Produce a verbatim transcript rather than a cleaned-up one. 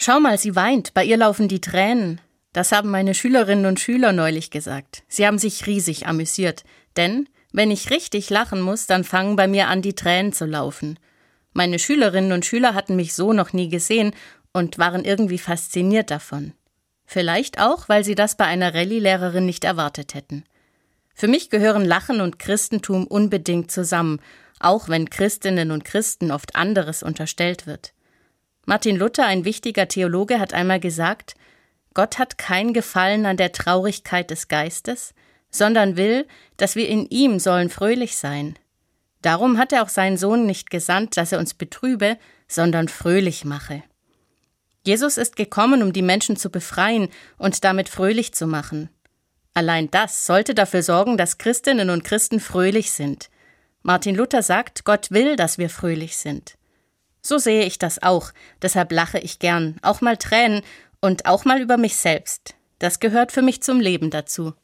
Schau mal, sie weint, bei ihr laufen die Tränen. Das haben meine Schülerinnen und Schüler neulich gesagt. Sie haben sich riesig amüsiert, denn wenn ich richtig lachen muss, dann fangen bei mir an, die Tränen zu laufen. Meine Schülerinnen und Schüler hatten mich so noch nie gesehen und waren irgendwie fasziniert davon. Vielleicht auch, weil sie das bei einer Rallye-Lehrerin nicht erwartet hätten. Für mich gehören Lachen und Christentum unbedingt zusammen, auch wenn Christinnen und Christen oft anderes unterstellt wird. Martin Luther, ein wichtiger Theologe, hat einmal gesagt, Gott hat kein Gefallen an der Traurigkeit des Geistes, sondern will, dass wir in ihm sollen fröhlich sein. Darum hat er auch seinen Sohn nicht gesandt, dass er uns betrübe, sondern fröhlich mache. Jesus ist gekommen, um die Menschen zu befreien und damit fröhlich zu machen. Allein das sollte dafür sorgen, dass Christinnen und Christen fröhlich sind. Martin Luther sagt, Gott will, dass wir fröhlich sind. So sehe ich das auch, deshalb lache ich gern, auch mal Tränen und auch mal über mich selbst. Das gehört für mich zum Leben dazu.